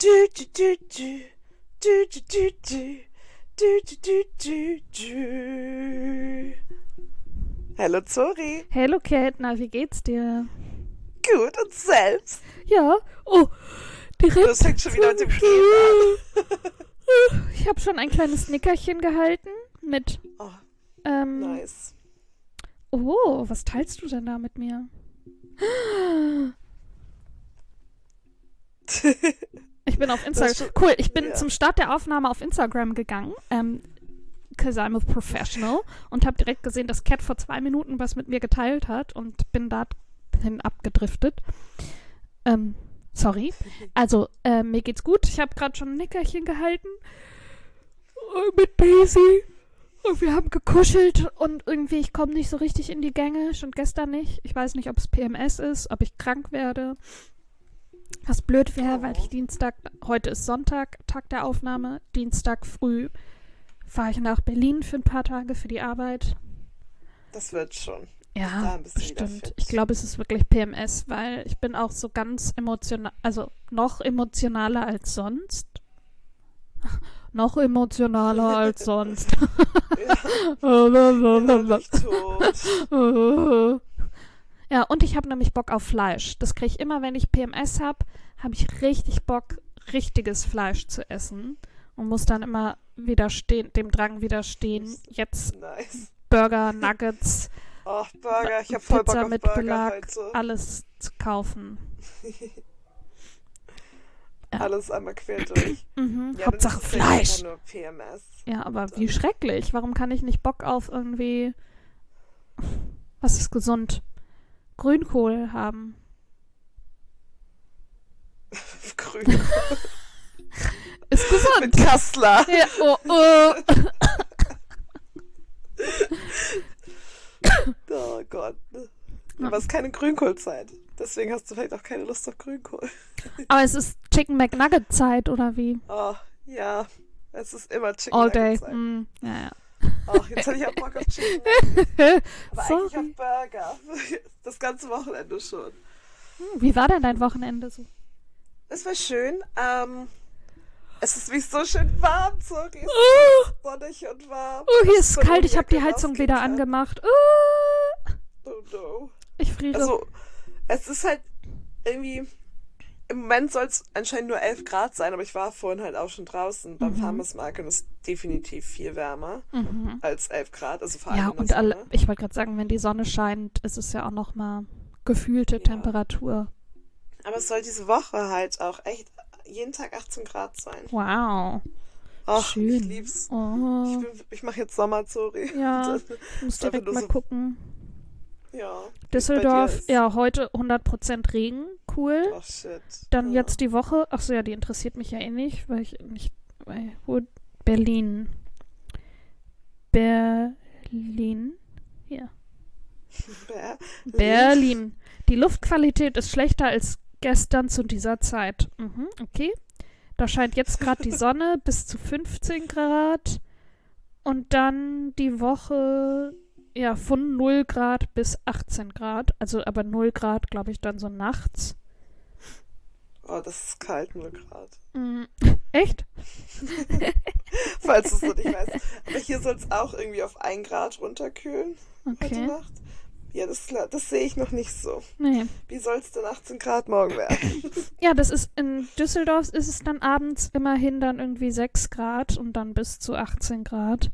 Du, du, du, du. Du, du, du, du. Du, du, du, du, du. Hallo Zori. Hallo Cat, na, wie geht's dir? Gut, und selbst? Ja, oh, direkt. Das fängt schon wieder mit dem Reden an. Ich habe schon ein kleines Nickerchen gehalten mit, Oh, ähm, nice. oh, was teilst du denn da mit mir? Ich bin auf Instagram. Cool, ich bin zum Start der Aufnahme auf Instagram gegangen, because I'm a professional, und habe direkt gesehen, dass Cat vor 2 Minuten was mit mir geteilt hat und bin dahin abgedriftet. Sorry. Also, mir geht's gut. Ich habe gerade schon ein Nickerchen gehalten mit Daisy. Und wir haben gekuschelt und irgendwie, ich komme nicht so richtig in die Gänge. Schon gestern nicht. Ich weiß nicht, ob es PMS ist, ob ich krank werde. Was blöd wäre, weil ich heute ist Sonntag, Tag der Aufnahme. Dienstag früh fahre ich nach Berlin für ein paar Tage für die Arbeit. Das wird schon. Ja, bestimmt. Ich glaube, es ist wirklich PMS, weil ich bin auch so ganz emotional, also noch emotionaler als sonst. Noch emotionaler als sonst. Ja, und ich habe nämlich Bock auf Fleisch. Das kriege ich immer, wenn ich PMS habe ich richtig Bock, richtiges Fleisch zu essen. Und muss dann immer dem Drang widerstehen, jetzt nice. Burger, Nuggets, oh, Burger, ich habe voll Pizza Bock auf mit Burger Belag, heute. alles zu kaufen. Ja. Alles einmal quer durch. Ja, Hauptsache Fleisch. Nur PMS. Ja, aber wie schrecklich. Warum kann ich nicht Bock auf irgendwie, was ist gesund, Grünkohl haben? Grünkohl. Ist gesund. Mit Kassler. Ja, oh. Oh Gott. Aber es ist keine Grünkohlzeit. Deswegen hast du vielleicht auch keine Lust auf Grünkohl. Aber es ist Chicken McNugget-Zeit, oder wie? Oh, ja. Es ist immer Chicken All day. Nugget-Zeit. Ja. Ach, jetzt hätte ich auch Bock auf Chicken Nugget. Aber Sorry. eigentlich auf Burger. Das ganze Wochenende schon. Wie war denn dein Wochenende so? Es war schön. Es ist wie so schön warm, sorry. Es ist sonnig und warm. Oh, hier ist es kalt. Ich habe die Heizung wieder angemacht. Oh no. Ich friere. Also, es ist halt irgendwie... Im Moment soll es anscheinend nur 11 Grad sein, aber ich war vorhin halt auch schon draußen beim Farmers Market und es ist definitiv viel wärmer als 11 Grad. Also vor allem ja, in der und Sonne. ich wollte gerade sagen, wenn die Sonne scheint, ist es ja auch nochmal gefühlte Temperatur. Aber es soll diese Woche halt auch echt jeden Tag 18 Grad sein. Wow. Ach, schön. Ich lieb's. Oh. Ich mache jetzt Sommerzori. Ja, ich muss direkt mal gucken. Ja. Düsseldorf, ja, heute 100% Regen, cool. Oh shit. Dann jetzt die Woche, achso, ja, die interessiert mich ja eh nicht, weil ich nicht, Berlin. Hier. Berlin. Die Luftqualität ist schlechter als gestern zu dieser Zeit. Okay. Da scheint jetzt gerade die Sonne bis zu 15 Grad. Und dann die Woche, ja, von 0 Grad bis 18 Grad. Also aber 0 Grad, glaube ich, dann so nachts. Oh, das ist kalt, 0 Grad. Echt? Falls du es noch nicht weißt. Aber hier soll es auch irgendwie auf 1 Grad runterkühlen. Heute Okay. Nacht. Ja, das sehe ich noch nicht so. Nee. Wie soll es denn 18 Grad morgen werden? Ja, das ist in Düsseldorf ist es dann abends immerhin dann irgendwie 6 Grad und dann bis zu 18 Grad.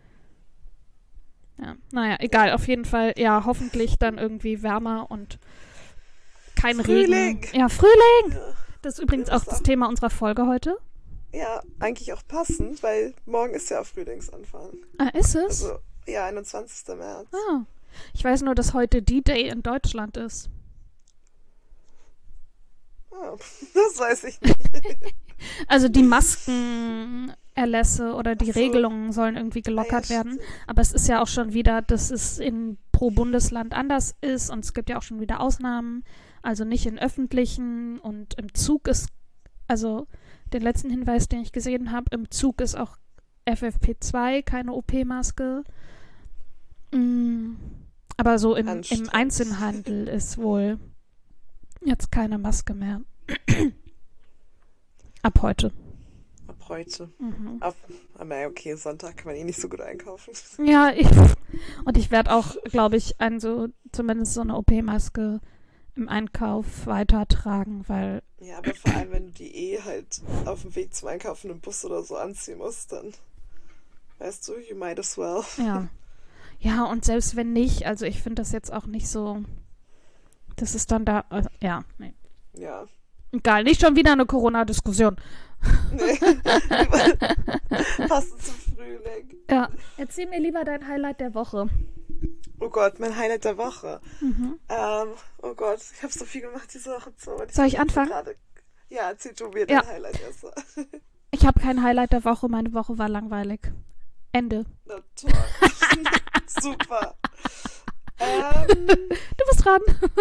Ja, naja, egal, auf jeden Fall, ja, hoffentlich dann irgendwie wärmer und kein Frühling. Regen. Ja, Frühling! Ja. Das ist übrigens auch das Thema unserer Folge heute. Ja, eigentlich auch passend, weil morgen ist ja auch Frühlingsanfang. Ah, ist es? Also, ja, 21. März. Ah. Ich weiß nur, dass heute D-Day in Deutschland ist. Oh, das weiß ich nicht. Also die Maskenerlässe oder die Regelungen sollen irgendwie gelockert werden. Aber es ist ja auch schon wieder, dass es pro Bundesland anders ist und es gibt ja auch schon wieder Ausnahmen. Also nicht in öffentlichen und im Zug ist, also den letzten Hinweis, den ich gesehen habe, im Zug ist auch FFP2, keine OP-Maske. Aber so im Einzelhandel ist wohl jetzt keine Maske mehr. Ab heute. Ab heute. Mhm. Aber okay, Sonntag kann man nicht so gut einkaufen. Ja, und ich werde auch, glaube ich, zumindest so eine OP-Maske im Einkauf weitertragen, weil... Ja, aber vor allem, wenn du die halt auf dem Weg zum Einkaufen im Bus oder so anziehen musst, dann weißt du, you might as well. Ja. Ja, und selbst wenn nicht, also ich finde das jetzt auch nicht so... Das ist dann da... ja, nee. Ja. Egal, nicht schon wieder eine Corona-Diskussion. Nee. Passend zum Frühling. Ja. Erzähl mir lieber dein Highlight der Woche. Oh Gott, mein Highlight der Woche. Mhm. Oh Gott, ich habe so viel gemacht diese Woche. Soll ich anfangen? Ja, erzähl du mir dein Highlight erst. Ich habe kein Highlight der Woche, meine Woche war langweilig. Ende. Na toll. Super. Du bist dran.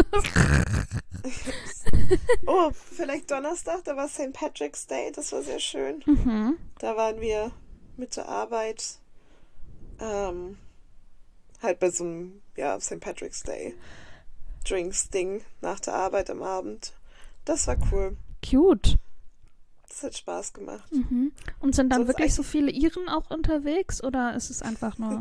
Oh, vielleicht Donnerstag, da war St. Patrick's Day, das war sehr schön. Mhm. Da waren wir mit der Arbeit halt bei so einem, St. Patrick's Day Drinks-Ding nach der Arbeit am Abend. Das war cool. Cute. Das hat Spaß gemacht. Mhm. Und sind dann Sonst wirklich so viele Iren auch unterwegs oder ist es einfach nur...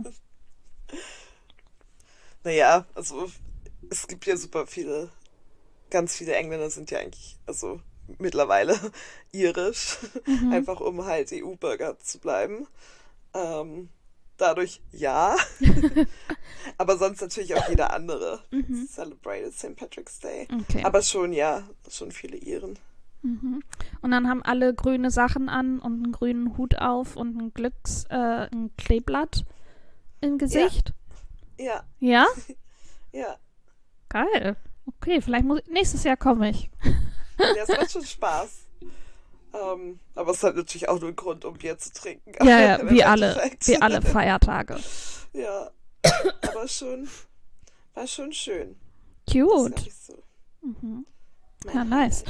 Naja, also es gibt ja super viele, ganz viele Engländer sind ja eigentlich, also mittlerweile irisch, einfach um halt EU-Bürger zu bleiben. Dadurch ja, aber sonst natürlich auch jeder andere celebrated St. Patrick's Day. Okay. Aber schon viele Iren. Mhm. Und dann haben alle grüne Sachen an und einen grünen Hut auf und ein Kleeblatt im Gesicht. Ja. Ja? Ja. Geil. Okay, vielleicht nächstes Jahr komme ich. Ja, es macht schon Spaß. Aber es hat natürlich auch nur einen Grund, um Bier zu trinken. Ja, wie alle Feiertage. Ja, aber war schon schön. Cute. So. Ja, nice.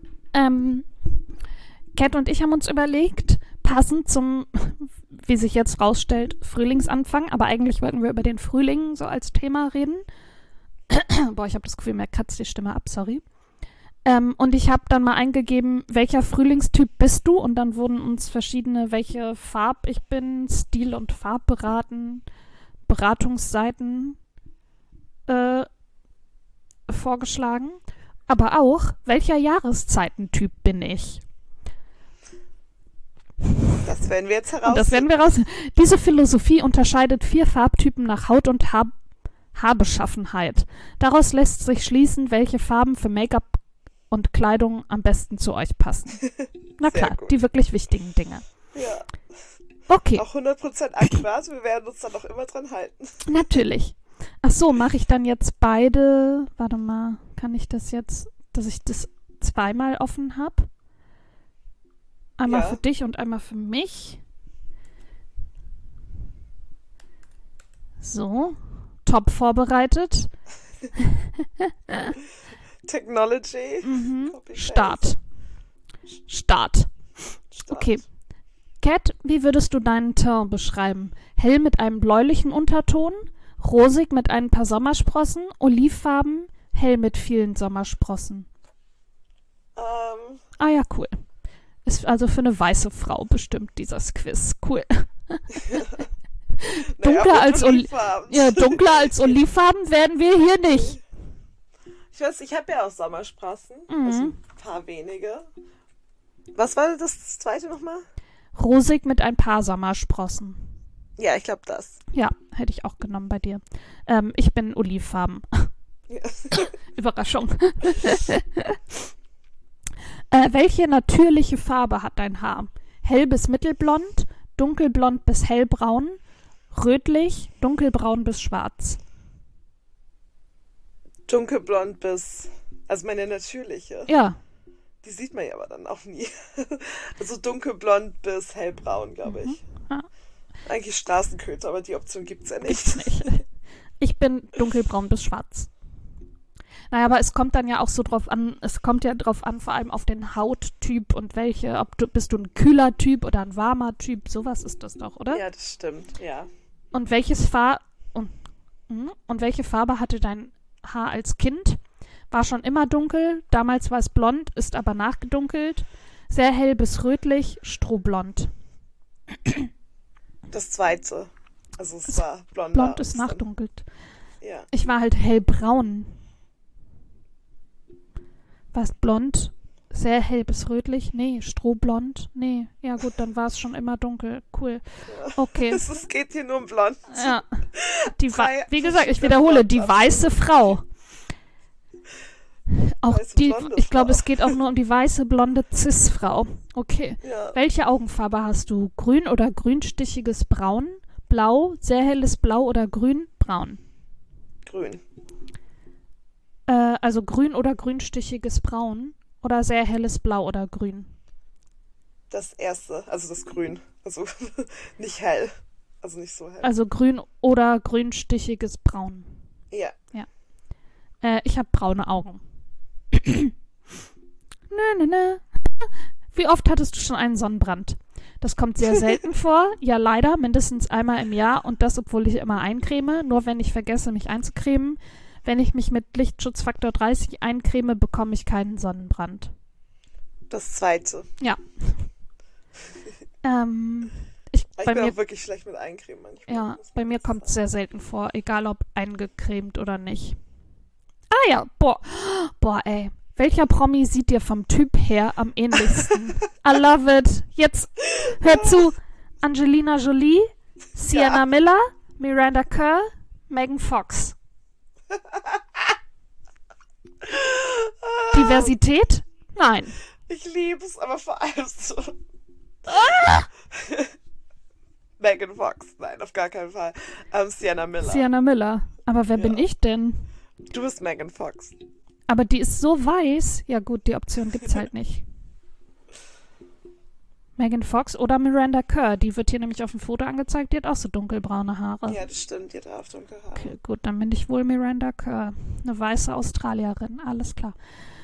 Kat und ich haben uns überlegt, passend zum, wie sich jetzt rausstellt, Frühlingsanfang, aber eigentlich wollten wir über den Frühling so als Thema reden. Boah, ich habe das Gefühl, mir kratzt die Stimme ab, sorry. Und ich habe dann mal eingegeben, welcher Frühlingstyp bist du? Und dann wurden uns verschiedene, welche Farb ich bin, Stil- und Beratungsseiten vorgeschlagen. Aber auch, welcher Jahreszeitentyp bin ich? Das werden wir jetzt Und das werden wir raus. Diese Philosophie unterscheidet 4 Farbtypen nach Haut- und Haarbeschaffenheit. Daraus lässt sich schließen, welche Farben für Make-up und Kleidung am besten zu euch passen. Na klar, die wirklich wichtigen Dinge. Ja. Okay. Auch 100% akkurat, wir werden uns dann auch immer dran halten. Natürlich. Ach so, mache ich dann jetzt beide? Warte mal, kann ich das jetzt, dass ich das zweimal offen habe? Einmal für dich und einmal für mich. So, top vorbereitet. Technology. Start. Okay. Kat, wie würdest du deinen Teint beschreiben? Hell mit einem bläulichen Unterton, rosig mit ein paar Sommersprossen, olivfarben, hell mit vielen Sommersprossen. Ah ja, cool. Ist also für eine weiße Frau bestimmt, dieses Quiz. Cool. Dunkler als olivfarben werden wir hier nicht. Ich weiß, ich habe ja auch Sommersprossen. Also ein paar wenige. Was war das zweite nochmal? Rosig mit ein paar Sommersprossen. Ja, ich glaube das. Ja, hätte ich auch genommen bei dir. Ich bin olivfarben. Ja. Überraschung. Welche natürliche Farbe hat dein Haar? Hell bis mittelblond, dunkelblond bis hellbraun, rötlich, dunkelbraun bis schwarz. Dunkelblond bis, also meine natürliche. Ja. Die sieht man ja aber dann auch nie. Also dunkelblond bis hellbraun, glaube ich. Ja. Eigentlich Straßenköter, aber die Option gibt es ja nicht. Ich bin dunkelbraun bis schwarz. Naja, aber es kommt dann ja auch so drauf an, vor allem auf den Hauttyp und bist du ein kühler Typ oder ein warmer Typ, sowas ist das doch, oder? Ja, das stimmt, ja. Und welche Farbe hatte dein Haar als Kind? War schon immer dunkel, damals war es blond, ist aber nachgedunkelt. Sehr hell bis rötlich, strohblond. Das zweite. Also es war blonder. Blond ist nachdunkelt. Ja. Ich war halt hellbraun. Was blond? Sehr hell bis rötlich? Nee, strohblond? Nee. Ja gut, dann war es schon immer dunkel. Cool. Okay. Es geht hier nur um blond. Ja. Wie gesagt, ich wiederhole, die weiße Frau. Auch ich glaube, es geht auch nur um die weiße, blonde Cis-Frau. Okay. Ja. Welche Augenfarbe hast du? Grün oder grünstichiges Braun? Blau, sehr helles Blau oder grün? Braun. Grün. Also grün oder grünstichiges Braun? Oder sehr helles Blau oder grün? Das erste, also das Grün. Also nicht hell. Also nicht so hell. Also grün oder grünstichiges Braun. Ja. Ich habe braune Augen. Nö. Wie oft hattest du schon einen Sonnenbrand? Das kommt sehr selten vor. Ja, leider, mindestens einmal im Jahr. Und das, obwohl ich immer eincreme. Nur wenn ich vergesse, mich einzucremen. Wenn ich mich mit Lichtschutzfaktor 30 eincreme, bekomme ich keinen Sonnenbrand. Das zweite. Ja. Ich bin auch wirklich schlecht mit Eincremen manchmal. Ja, bei mir kommt es sehr selten vor, egal ob eingecremt oder nicht. Ah ja, boah, ey. Welcher Promi sieht dir vom Typ her am ähnlichsten? I love it. Jetzt hör zu. Angelina Jolie, Sienna Miller, Miranda Kerr, Megan Fox. Diversität? Nein. Ich liebe es, aber vor allem so. Megan Fox. Nein, auf gar keinen Fall. Sienna Miller. Sienna Miller. Aber wer bin ich denn? Du bist Megan Fox. Aber die ist so weiß. Ja gut, die Option gibt's halt nicht. Megan Fox oder Miranda Kerr. Die wird hier nämlich auf dem Foto angezeigt. Die hat auch so dunkelbraune Haare. Ja, das stimmt. Die hat auch dunkle Haare. Okay, gut, dann bin ich wohl Miranda Kerr. Eine weiße Australierin. Alles klar.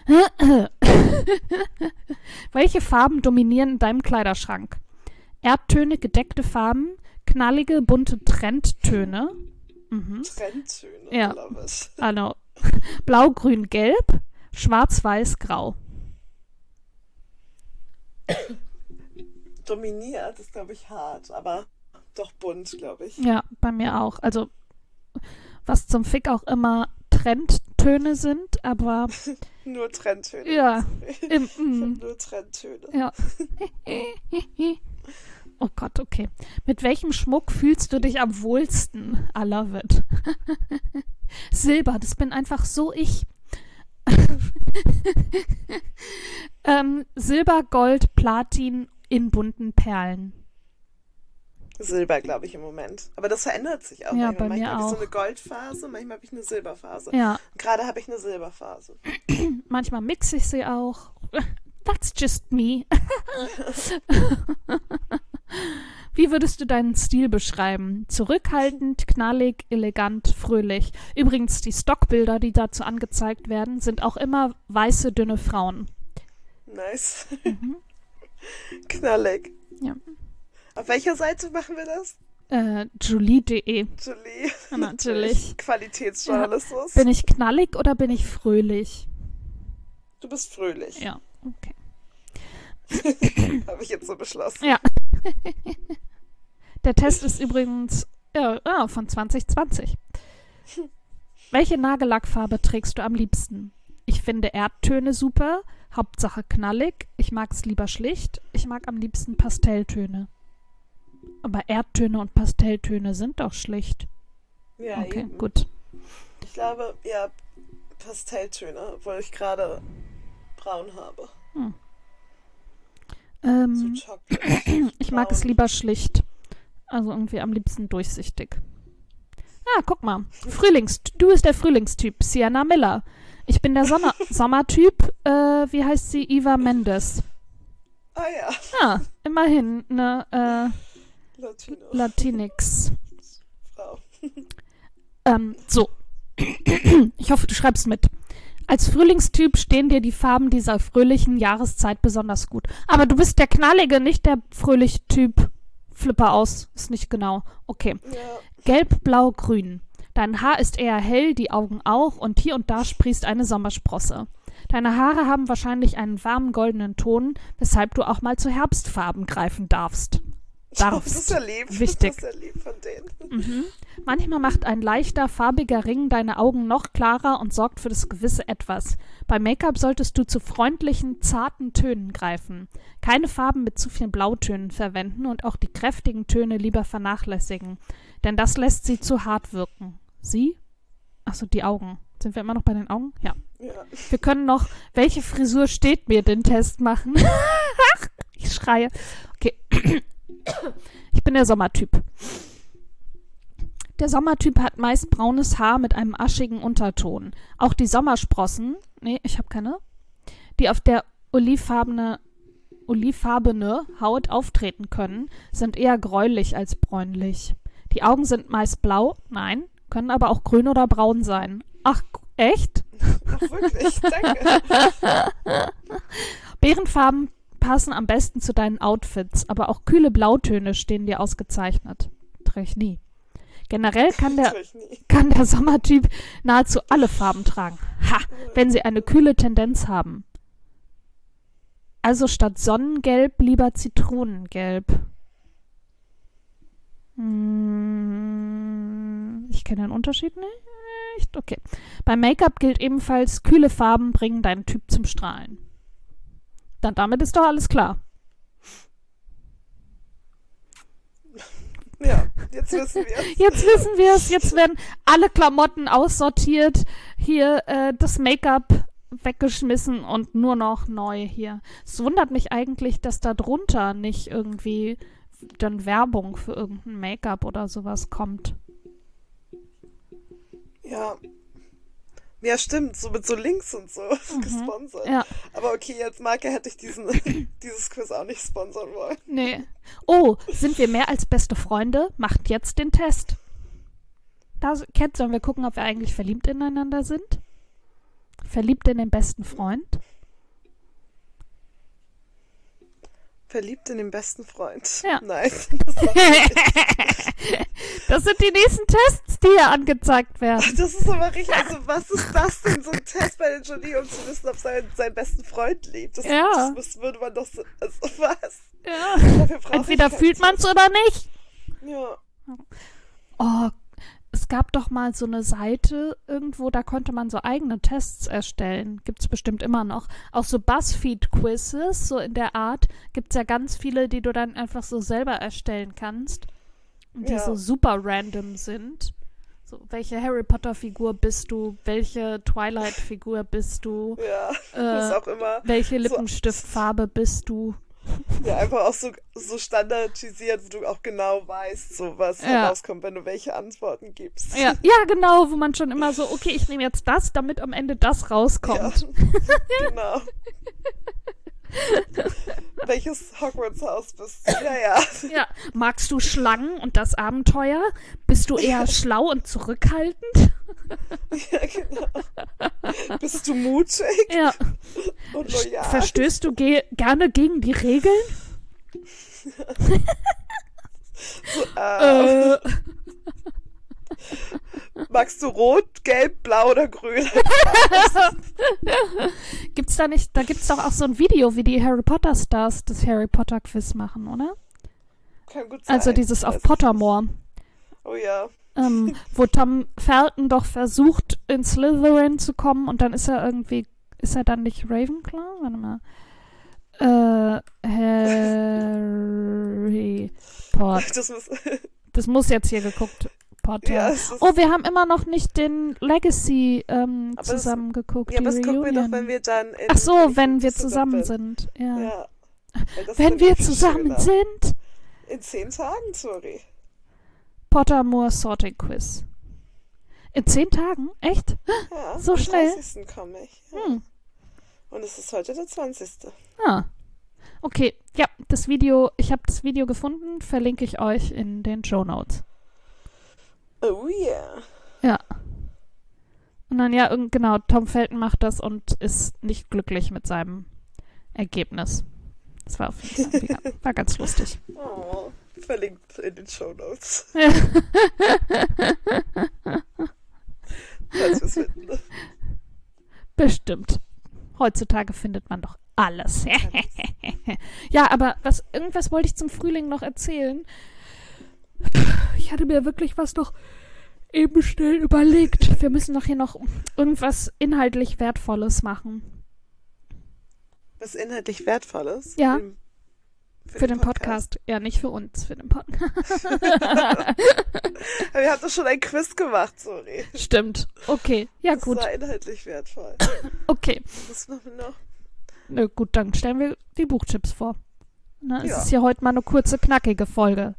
Welche Farben dominieren in deinem Kleiderschrank? Erdtöne, gedeckte Farben, knallige, bunte Trendtöne. Trendtöne? Ja. Also, blau, grün, gelb, schwarz, weiß, grau. Dominiert ist, glaube ich, hart, aber doch bunt, glaube ich. Ja, bei mir auch. Also, was zum Fick auch immer Trendtöne sind, aber... Nur Trendtöne. Ja. Ich hab nur Trendtöne. Ja. Oh Gott, okay. Mit welchem Schmuck fühlst du dich am wohlsten? I love it. Silber, das bin einfach so ich. Silber, Gold, Platin in bunten Perlen. Silber, glaube ich, im Moment. Aber das verändert sich auch. Ja, bei mir manchmal habe ich auch. so eine Goldphase, manchmal habe ich eine Silberphase. Ja. Gerade habe ich eine Silberphase. Manchmal mixe ich sie auch. That's just me. Wie würdest du deinen Stil beschreiben? Zurückhaltend, knallig, elegant, fröhlich. Übrigens, die Stockbilder, die dazu angezeigt werden, sind auch immer weiße, dünne Frauen. Nice. Knallig. Ja. Auf welcher Seite machen wir das? Julie.de. Julie. Natürlich. Qualitätsjournalismus. Ja. Bin ich knallig oder bin ich fröhlich? Du bist fröhlich. Ja, okay. Habe ich jetzt so beschlossen. Ja. Der Test ist übrigens von 2020. Welche Nagellackfarbe trägst du am liebsten? Ich finde Erdtöne super, Hauptsache knallig. Ich mag es lieber schlicht. Ich mag am liebsten Pastelltöne. Aber Erdtöne und Pastelltöne sind doch schlicht. Ja, okay, eben. Gut. Ich glaube, ja, Pastelltöne, obwohl ich gerade braun habe. So Chocolate. Ich mag es lieber schlicht. Also irgendwie am liebsten durchsichtig. Ah, guck mal. Du bist der Frühlingstyp, Sienna Miller. Ich bin der Sommertyp, wie heißt sie? Eva Mendes. Ah ja. Ah, immerhin eine Latinx. Frau. So. Ich hoffe, du schreibst mit. Als Frühlingstyp stehen dir die Farben dieser fröhlichen Jahreszeit besonders gut. Aber du bist der knallige, nicht der fröhliche Typ. Flipper aus, ist nicht genau. Okay. Ja. Gelb, blau, grün. Dein Haar ist eher hell, die Augen auch und hier und da sprießt eine Sommersprosse. Deine Haare haben wahrscheinlich einen warmen goldenen Ton, weshalb du auch mal zu Herbstfarben greifen darfst. Das ist ja lieb. Wichtig. Das ist ja lieb von denen. Mhm. Manchmal macht ein leichter, farbiger Ring deine Augen noch klarer und sorgt für das gewisse Etwas. Bei Make-up solltest du zu freundlichen, zarten Tönen greifen. Keine Farben mit zu vielen Blautönen verwenden und auch die kräftigen Töne lieber vernachlässigen, denn das lässt sie zu hart wirken. Sie? Achso, die Augen. Sind wir immer noch bei den Augen? Ja. Wir können noch, welche Frisur steht mir, den Test machen. Ich schreie. Okay. Ich bin der Sommertyp. Der Sommertyp hat meist braunes Haar mit einem aschigen Unterton. Auch die Sommersprossen, ich habe keine, die auf der olivfarbene Haut auftreten können, sind eher gräulich als bräunlich. Die Augen sind meist blau, können aber auch grün oder braun sein. Ach, echt? Ach, wirklich? Danke. Beerenfarben passen am besten zu deinen Outfits, aber auch kühle Blautöne stehen dir ausgezeichnet. Trage ich nie. Generell kann der Sommertyp nahezu alle Farben tragen. Wenn sie eine kühle Tendenz haben. Also statt Sonnengelb lieber Zitronengelb. Ich kenne den Unterschied nicht. Okay. Beim Make-up gilt ebenfalls, kühle Farben bringen deinen Typ zum Strahlen. Dann damit ist doch alles klar. Ja, jetzt wissen wir es. Jetzt wissen wir es. Jetzt werden alle Klamotten aussortiert. Hier das Make-up weggeschmissen und nur noch neu hier. Es wundert mich eigentlich, dass da drunter nicht irgendwie dann Werbung für irgendein Make-up oder sowas kommt. Ja, stimmt, so mit so Links und so gesponsert. Ja. Aber okay, als Marke hätte ich dieses Quiz auch nicht sponsern wollen. Nee. Oh, sind wir mehr als beste Freunde? Macht jetzt den Test. Kat, sollen wir gucken, ob wir eigentlich verliebt ineinander sind? Verliebt in den besten Freund? Verliebt in den besten Freund? Ja. Nein. Das sind die nächsten Tests, die hier angezeigt werden. Ach, das ist aber richtig. Also, was ist das denn, so ein Test bei den Jolie, um zu wissen, ob seinen besten Freund liebt? Das würde man doch so. Also, was? Ja. Entweder fühlt man es oder nicht. Ja. Oh, es gab doch mal so eine Seite irgendwo, da konnte man so eigene Tests erstellen. Gibt es bestimmt immer noch. Auch so Buzzfeed-Quizzes, so in der Art, gibt es ja ganz viele, die du dann einfach so selber erstellen kannst. Und die so super random sind. So, welche Harry Potter-Figur bist du? Welche Twilight-Figur bist du? Ja, das ist auch immer. Welche Lippenstiftfarbe bist du? Ja, einfach auch so standardisiert, wo du auch genau weißt, so was herauskommt, wenn du welche Antworten gibst. Ja, genau, wo man schon immer so, okay, ich nehme jetzt das, damit am Ende das rauskommt. Ja, genau. Welches Hogwarts-Haus bist du? Ja. Ja, magst du Schlangen und das Abenteuer? Bist du eher schlau und zurückhaltend? Ja, genau. Bist du mutig? Ja. Und loyal? Verstößt du gerne gegen die Regeln? Magst du rot, gelb, blau oder grün? Da gibt's doch auch so ein Video, wie die Harry Potter Stars das Harry Potter Quiz machen, oder? Kann gut sein. Also dieses auf Pottermore. Oh ja. Wo Tom Felton doch versucht, in Slytherin zu kommen und dann ist er dann nicht Ravenclaw? Warte mal. Harry Potter. Das muss jetzt hier geguckt. Potter. Ja, wir haben immer noch nicht den Legacy zusammen geguckt. Ja, aber das gucken wir doch, wenn wir dann wenn wir zusammen sind. Ja. Wenn wir zusammen sind. In 10 Tagen, sorry. Pottermore Sorting Quiz. In 10 Tagen? Echt? Ja, so schnell? Am 30. komme ich. Ja. Und es ist heute der 20. Okay, ja, ich habe das Video gefunden, verlinke ich euch in den Shownotes. Oh yeah. Ja. Und dann, genau, Tom Felton macht das und ist nicht glücklich mit seinem Ergebnis. Das war auf jeden Fall war ganz lustig. Oh, verlinkt in den Shownotes. Ja. Falls wir es finden. Bestimmt. Heutzutage findet man doch alles. Ja, aber irgendwas wollte ich zum Frühling noch erzählen. Ich hatte mir wirklich was noch eben schnell überlegt. Wir müssen doch hier noch irgendwas inhaltlich Wertvolles machen. Was inhaltlich Wertvolles? Ja. Für den Podcast. Ja, nicht für uns, für den Podcast. Aber ihr habt doch schon ein Quiz gemacht, sorry. Stimmt. Okay. Ja, das gut. war inhaltlich wertvoll. Okay. Was machen wir noch? Na gut, dann stellen wir die Buchtipps vor. Na, es Ja. ist ja heute mal eine kurze, knackige Folge.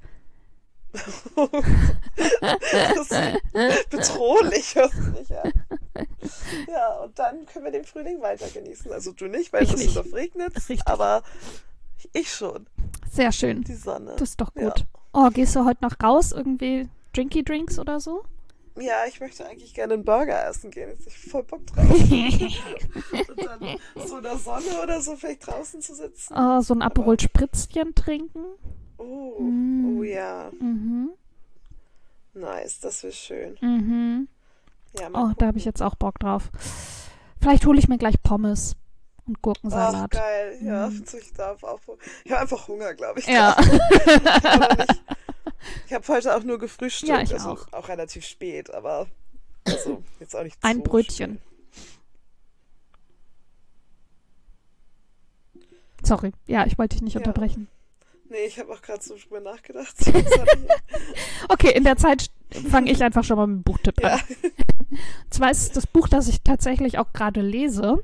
Das ist bedrohlich, hörst du nicht an. Ja, und dann können wir den Frühling weiter genießen. Also du nicht, weil Ich es nicht. noch regnet, Richtig. aber ich schon. Sehr schön. Die Sonne. Das ist doch Ja. gut. Oh, gehst du heute noch raus? Irgendwie Drinky Drinks oder so? Ja, ich möchte eigentlich gerne einen Burger essen gehen. Jetzt hab ich voll Bock drauf. Und dann so in der Sonne oder so vielleicht draußen zu sitzen. Oh, so ein Aperol Spritzchen trinken? Oh, Mm. oh ja. Mhm. Nice, das wäre schön. Mhm. Ja, Oh, da habe ich jetzt auch Bock drauf. Vielleicht hole ich mir gleich Pommes und Ach, Gurkensalat. geil. Ja, Mm. ich darf auch. Ich habe einfach Hunger, glaube ich. Ja. Ich habe heute auch nur gefrühstückt. Ja, ich also auch. relativ spät, aber also jetzt auch nicht Ein so Brötchen. spät. Sorry. Ja, ich wollte dich nicht Ja. unterbrechen. Nee, ich habe auch gerade so drüber nachgedacht. Okay, in der Zeit fange ich einfach schon mal mit dem Buchtipp an. Ja. Und zwar ist es das Buch, das ich tatsächlich auch gerade lese.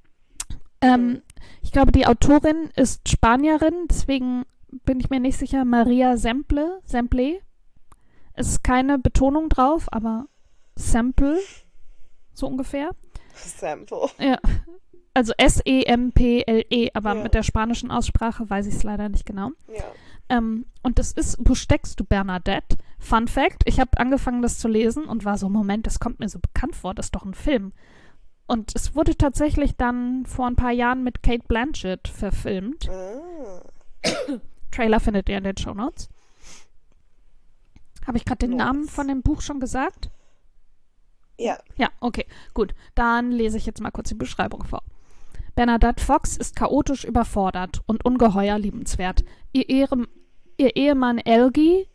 Ich glaube, die Autorin ist Spanierin, deswegen bin ich mir nicht sicher. Maria Semple. Es ist keine Betonung drauf, aber Semple, so ungefähr. Sample. Ja, also S-E-M-P-L-E, aber Ja. mit der spanischen Aussprache weiß ich es leider nicht genau. Ja. Und das ist, wo steckst du, Bernadette? Fun Fact, ich habe angefangen, das zu lesen und war so, Moment, das kommt mir so bekannt vor, das ist doch ein Film. Und es wurde tatsächlich dann vor ein paar Jahren mit Kate Blanchett verfilmt. Ah. Trailer findet ihr in den Shownotes. Habe ich gerade den Nice. Namen von dem Buch schon gesagt? Ja. Ja, okay, gut. Dann lese ich jetzt mal kurz die Beschreibung vor. Bernadette Fox ist chaotisch überfordert und ungeheuer liebenswert. Ihr Ehemann LG,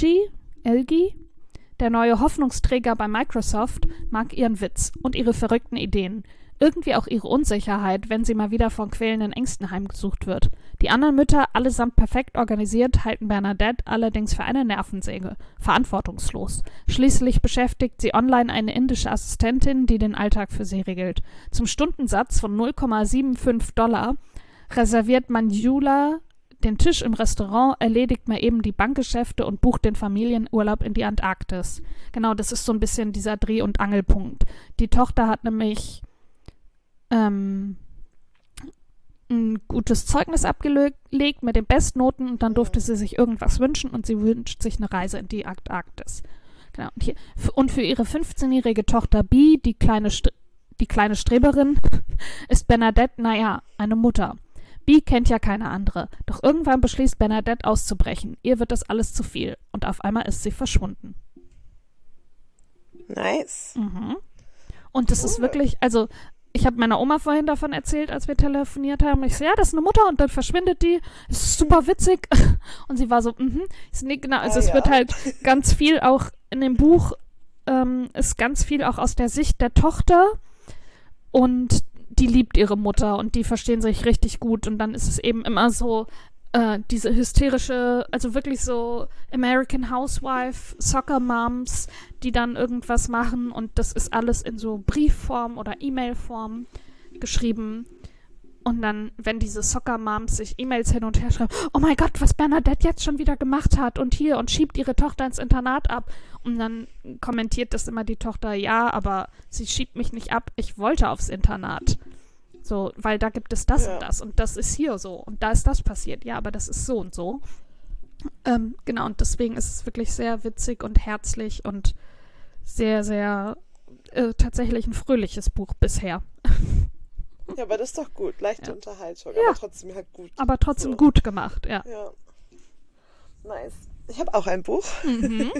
der neue Hoffnungsträger bei Microsoft, mag ihren Witz und ihre verrückten Ideen. Irgendwie auch ihre Unsicherheit, wenn sie mal wieder von quälenden Ängsten heimgesucht wird. Die anderen Mütter, allesamt perfekt organisiert, halten Bernadette allerdings für eine Nervensäge. Verantwortungslos. Schließlich beschäftigt sie online eine indische Assistentin, die den Alltag für sie regelt. Zum Stundensatz von $0,75 reserviert Manjula den Tisch im Restaurant, erledigt mal eben die Bankgeschäfte und bucht den Familienurlaub in die Antarktis. Genau, das ist so ein bisschen dieser Dreh- und Angelpunkt. Die Tochter hat nämlich ein gutes Zeugnis abgelegt mit den Bestnoten und dann durfte sie sich irgendwas wünschen und sie wünscht sich eine Reise in die Antarktis. Genau. Und für ihre 15-jährige Tochter Bee, die kleine Streberin, ist Bernadette, naja, eine Mutter. Bee kennt ja keine andere, doch irgendwann beschließt Bernadette auszubrechen. Ihr wird das alles zu viel und auf einmal ist sie verschwunden. Nice. Mhm. Und das ist wirklich, also ich habe meiner Oma vorhin davon erzählt, als wir telefoniert haben. Ich so, ja, das ist eine Mutter und dann verschwindet die. Das ist super witzig. Und sie war so, Ich so, nee, genau, also es wird halt ganz viel auch in dem Buch, ist ganz viel auch aus der Sicht der Tochter und die liebt ihre Mutter und die verstehen sich richtig gut und dann ist es eben immer so, diese hysterische, also wirklich so American Housewife, Soccer Moms, die dann irgendwas machen und das ist alles in so Briefform oder E-Mail-Form geschrieben. Und dann, wenn diese Soccer Moms sich E-Mails hin und her schreiben, oh mein Gott, was Bernadette jetzt schon wieder gemacht hat und hier und schiebt ihre Tochter ins Internat ab. Und dann kommentiert das immer die Tochter, ja, aber sie schiebt mich nicht ab, ich wollte aufs Internat. So, weil da gibt es das und das ist hier so und da ist das passiert. Ja, aber das ist so und so. Genau, und deswegen ist es wirklich sehr witzig und herzlich und sehr, sehr tatsächlich ein fröhliches Buch bisher. Ja, aber das ist doch gut. Leichte Unterhaltung, Ja. aber trotzdem halt gut. Aber trotzdem So. gut gemacht, ja. Ja. Nice. Ich habe auch ein Buch. Mhm.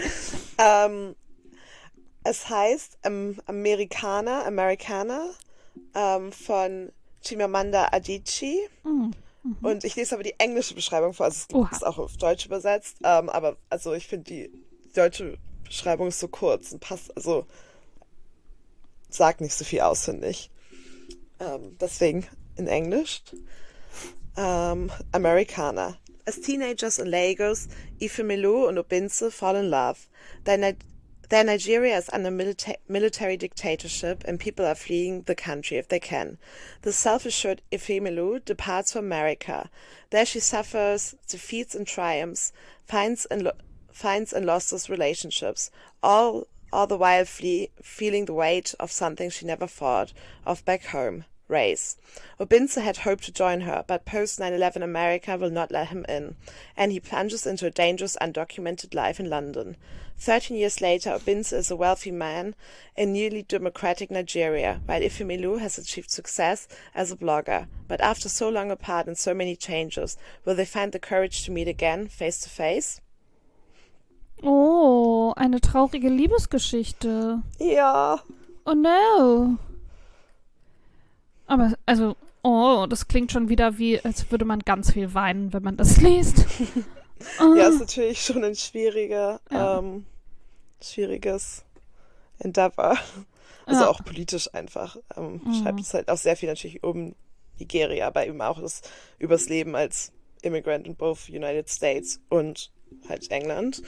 Es heißt Americana, von Chimamanda Adichie. Und ich lese aber die englische Beschreibung vor, also es ist auch auf Deutsch übersetzt, aber also ich finde die deutsche Beschreibung ist so kurz und passt, also sagt nicht so viel aus, finde ich. Deswegen in Englisch. Americana. As teenagers in Lagos, Ifemelu und Obinze fall in love. Their Nigeria is under military dictatorship and people are fleeing the country if they can. The self-assured Ifemelu departs for America. There she suffers defeats and triumphs, finds and losses relationships, all the while feeling the weight of something she never thought of back home. Race. Obinze had hoped to join her, but post-9/11 America will not let him in, and he plunges into a dangerous, undocumented life in London. 13 years later, Obinze is a wealthy man in newly democratic Nigeria, while Ifemelu has achieved success as a blogger. But after so long apart and so many changes, will they find the courage to meet again, face to face? Oh, eine traurige Liebesgeschichte. Ja. Oh no. Aber, also, das klingt schon wieder wie, als würde man ganz viel weinen, wenn man das liest. Ja, ist natürlich schon ein schwieriges Endeavor. Also auch politisch einfach. Schreibt es halt auch sehr viel natürlich um Nigeria, aber eben auch übers Leben als Immigrant in both United States und halt England.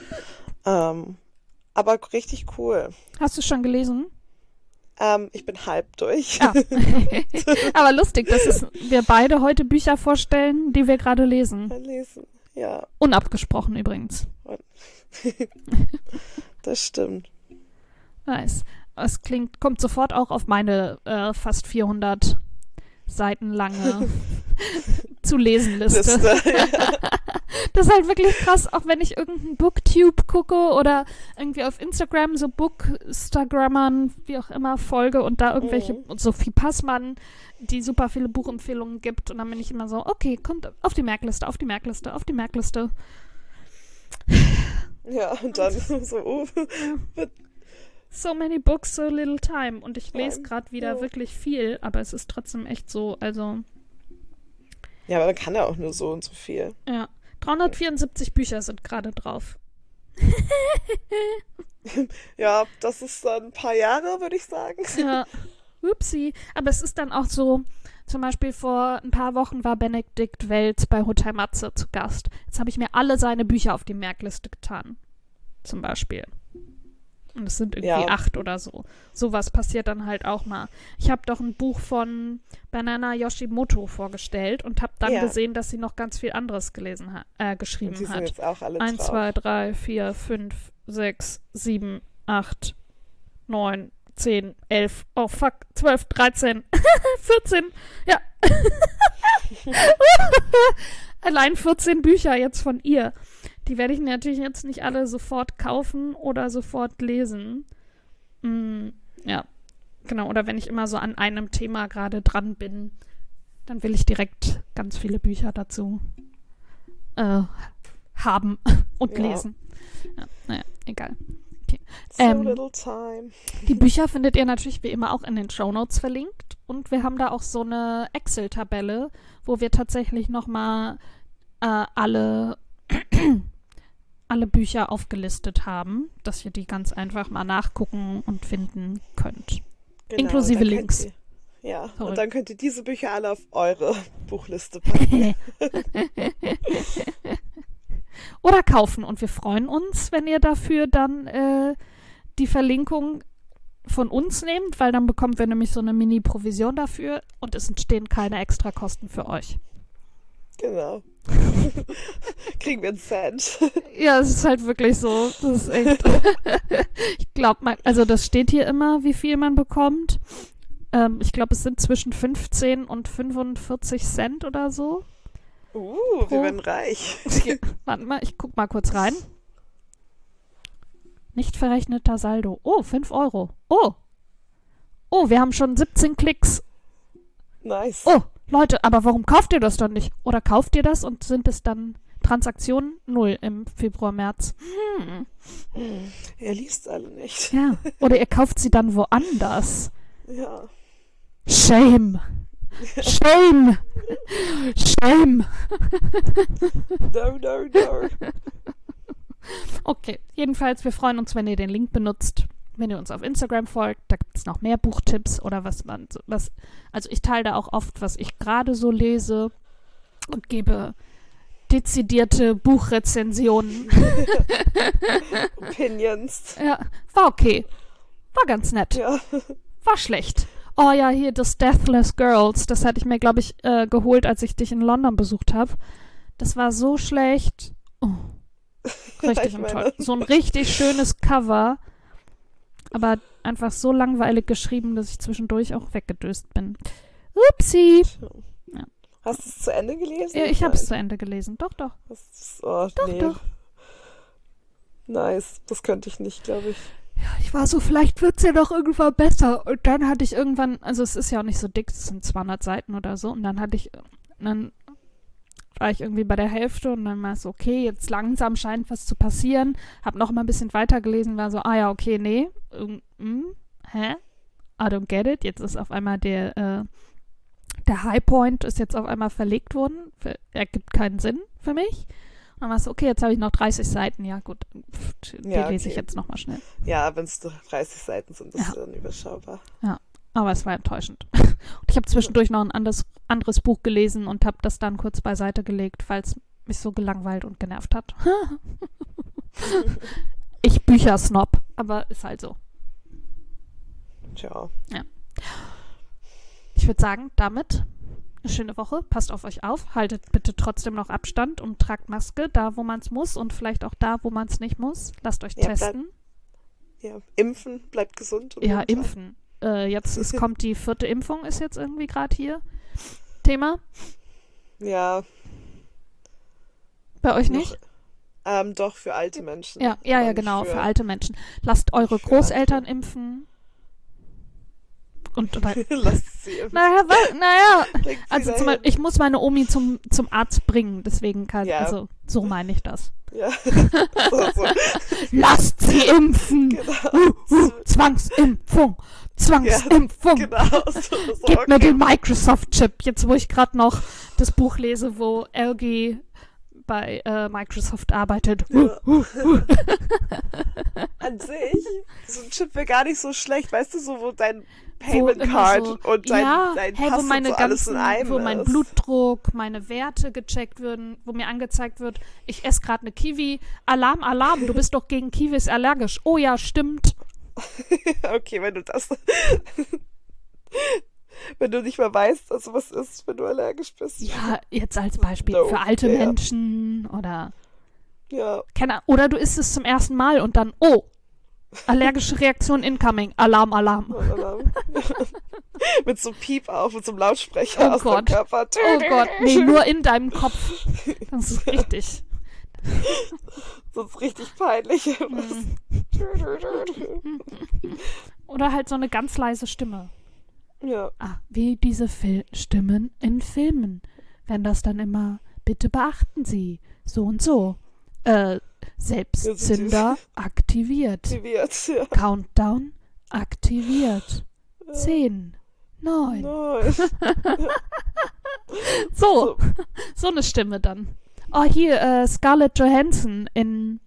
Aber richtig cool. Hast du schon gelesen? Ich bin halb durch. Ja. Aber lustig, dass wir beide heute Bücher vorstellen, die wir gerade lesen. Ja. Unabgesprochen übrigens. Das stimmt. Nice. Es kommt sofort auch auf meine fast 400 Seiten lange zu lesen Liste. Ja. Das ist halt wirklich krass, auch wenn ich irgendeinen Booktube gucke oder irgendwie auf Instagram so Bookstagrammern, wie auch immer, folge und da irgendwelche, Sophie Passmann, die super viele Buchempfehlungen gibt und dann bin ich immer so, okay, kommt auf die Merkliste, auf die Merkliste, auf die Merkliste. Ja, und dann so, So many books, so little time. Und ich lese gerade wieder wirklich viel, aber es ist trotzdem echt so, also... Ja, aber man kann ja auch nur so und so viel. Ja, 374 Bücher sind gerade drauf. Ja, das ist dann ein paar Jahre, würde ich sagen. Ja, upsie. Aber es ist dann auch so, zum Beispiel vor ein paar Wochen war Benedikt Welz bei Hotel Matze zu Gast. Jetzt habe ich mir alle seine Bücher auf die Merkliste getan. Zum Beispiel. Und es sind irgendwie 8 oder so. Sowas passiert dann halt auch mal. Ich habe doch ein Buch von Banana Yoshimoto vorgestellt und habe dann gesehen, dass sie noch ganz viel anderes geschrieben und die hat. Sind jetzt auch alle 1, drauf. 2, 3, 4, 5, 6, 7, 8, 9, 10, 11, 12, 13, 14, ja. Allein 14 Bücher jetzt von ihr. Die werde ich natürlich jetzt nicht alle sofort kaufen oder sofort lesen. Ja, genau. Oder wenn ich immer so an einem Thema gerade dran bin, dann will ich direkt ganz viele Bücher dazu haben und lesen. Ja, naja, egal. Okay. So little time. Die Bücher findet ihr natürlich wie immer auch in den Shownotes verlinkt. Und wir haben da auch so eine Excel-Tabelle, wo wir tatsächlich nochmal alle Bücher aufgelistet haben, dass ihr die ganz einfach mal nachgucken und finden könnt. Genau, inklusive Links. Und dann könnt ihr diese Bücher alle auf eure Buchliste packen. Oder kaufen. Und wir freuen uns, wenn ihr dafür dann die Verlinkung von uns nehmt, weil dann bekommen wir nämlich so eine Mini-Provision dafür und es entstehen keine Extrakosten für euch. Genau. Kriegen wir einen Cent. Ja, es ist halt wirklich so. Das ist echt. Ich glaube, also das steht hier immer, wie viel man bekommt. Ich glaube, es sind zwischen 15 und 45 Cent oder so. Wir werden reich. Warte mal, ich guck mal kurz rein. Nicht verrechneter Saldo. 5 Euro. Oh, wir haben schon 17 Klicks. Nice. Oh, Leute, aber warum kauft ihr das dann nicht? Oder kauft ihr das und sind es dann Transaktionen 0 im Februar, März? Er liest alle nicht. Ja, oder ihr kauft sie dann woanders. Ja. Shame. Shame. Shame. No. Okay, jedenfalls, wir freuen uns, wenn ihr den Link benutzt, wenn ihr uns auf Instagram folgt. Da gibt es noch mehr Buchtipps oder also ich teile da auch oft, was ich gerade so lese und gebe dezidierte Buchrezensionen. Opinions. Ja, war okay. War ganz nett. Ja. War schlecht. Oh ja, hier das Deathless Girls. Das hatte ich mir, glaube ich, geholt, als ich dich in London besucht habe. Das war so schlecht. Oh. Richtig toll. So ein richtig schönes Cover. Aber einfach so langweilig geschrieben, dass ich zwischendurch auch weggedöst bin. Upsi. Ja. Hast du es zu Ende gelesen? Ja, ich habe es zu Ende gelesen. Doch. Doch. Nice. Das könnte ich nicht, glaube ich. Ja, ich war so, vielleicht wird es ja doch irgendwann besser. Und dann hatte ich irgendwann, also es ist ja auch nicht so dick, es sind 200 Seiten oder so. Und dann war ich irgendwie bei der Hälfte und dann war es so, okay, jetzt langsam scheint was zu passieren. Hab noch mal ein bisschen weitergelesen, war so, okay, nee. I don't get it. Jetzt ist auf einmal der Highpoint ist jetzt auf einmal verlegt worden. Ergibt keinen Sinn für mich. Und dann war es so, okay, jetzt habe ich noch 30 Seiten. Ja, gut, die lese ich jetzt noch mal schnell. Ja, wenn es 30 Seiten sind, ist es dann überschaubar. Ja, aber es war enttäuschend. Und ich habe zwischendurch noch ein anderes Buch gelesen und habe das dann kurz beiseite gelegt, weil es mich so gelangweilt und genervt hat. Ich Büchersnob, aber ist halt so. Tja. Ja. Ich würde sagen, damit eine schöne Woche. Passt auf euch auf. Haltet bitte trotzdem noch Abstand und tragt Maske da, wo man es muss und vielleicht auch da, wo man es nicht muss. Lasst euch testen. Impfen, bleibt gesund. Ja, impfen. Kommt die 4. Impfung, ist jetzt irgendwie gerade hier Thema. Ja. Bei euch nicht? Doch, für alte Menschen. Ja, genau, für alte Menschen. Lasst eure Großeltern impfen. Und lasst sie impfen. Naja. Also ich muss meine Omi zum Arzt bringen, deswegen so meine ich das. Ja. So. Lasst sie impfen! Genau. Zwangsimpfung! Ja, genau. Gib mir den Microsoft-Chip, jetzt wo ich gerade noch das Buch lese, wo LG bei Microsoft arbeitet. Ja. An sich, so ein Chip wäre gar nicht so schlecht, weißt du, so wo dein Payment Card und dein Pass und so alles in einem wo mein Blutdruck, meine Werte gecheckt würden, wo mir angezeigt wird, ich esse gerade eine Kiwi. Alarm, du bist doch gegen Kiwis allergisch. Oh ja, stimmt. Okay, wenn du nicht mehr weißt, also was ist, wenn du allergisch bist. Ja, jetzt als Beispiel für alte Menschen oder oder du isst es zum ersten Mal und dann, allergische Reaktion incoming. Alarm. Mit so einem Piep auf und so einem Lautsprecher aus deinem Körper. Oh Gott, nee, nur in deinem Kopf. Das ist richtig. Sonst richtig peinlich. Oder halt so eine ganz leise Stimme. Ja. Wie diese Stimmen in Filmen. Wenn das dann immer, bitte beachten Sie, so und so. Selbstzünder aktiviert. Ja. Countdown aktiviert. 10, 9. So eine Stimme dann. Hier, Scarlett Johansson in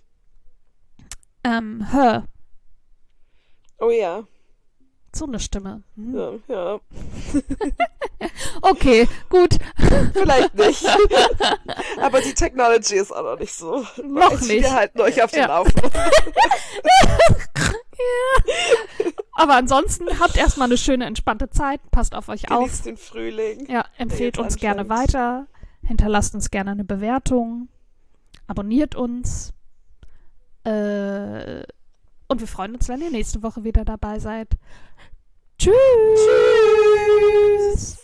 Her. Oh ja. So eine Stimme. Ja. Okay, gut. Vielleicht nicht. Aber die Technology ist auch noch nicht so. Noch nicht. Wir halten euch auf den Laufenden. Ja. Aber ansonsten habt erstmal eine schöne, entspannte Zeit. Passt auf euch auf. Genießt den Frühling. Ja, empfehlt uns gerne weiter. Hinterlasst uns gerne eine Bewertung. Abonniert uns. Und wir freuen uns, wenn ihr nächste Woche wieder dabei seid. Tschüss.